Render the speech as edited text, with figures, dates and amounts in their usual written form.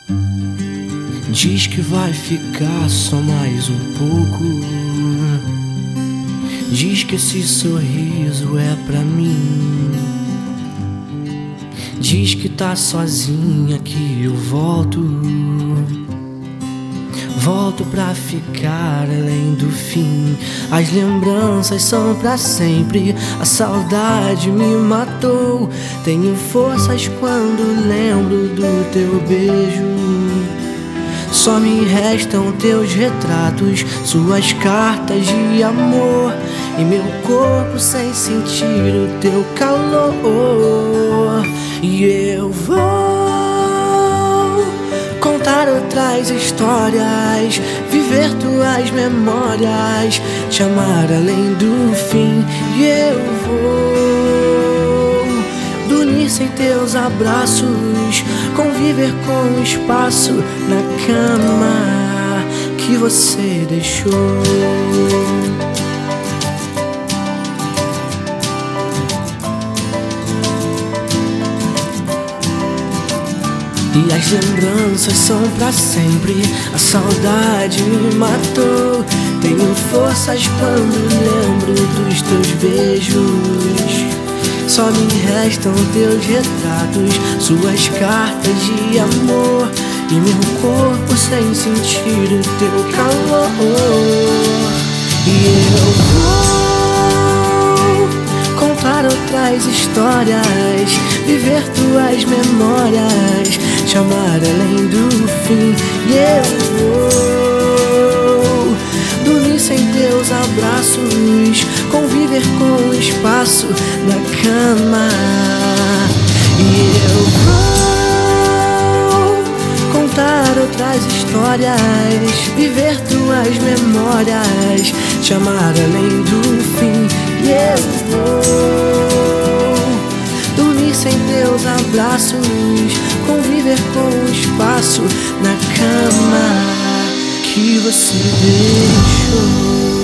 Diz que vai ficar só mais um pouco. Diz que esse sorriso é pra mim. Diz que tá sozinha, que eu volto. Volto pra ficar além do fim. As lembranças são pra sempre. A saudade me matou. Tenho forças quando lembro do teu beijo. Só me restam teus retratos, suas cartas de amor, e meu corpo sem sentir o teu calor. E eu vou contar outras histórias, viver tuas memórias, te amar além do fim. E eu vou dormir sem teus abraços, conviver com o espaço na cama que você deixou. E as lembranças são pra sempre. A saudade me matou. Tenho forças quando lembro dos teus beijos. Só me restam teus retratos, suas cartas de amor, e meu corpo sem sentir o teu calor. E eu vou contar outras histórias, viver tuas memórias, te amar além do fim. E eu vou dormir sem teus abraços, conviver com o espaço na cama. E eu vou contar outras histórias, viver tuas memórias, te amar além do fim. E eu vou dormir sem teus abraços, conviver com o espaço na cama que você deixou.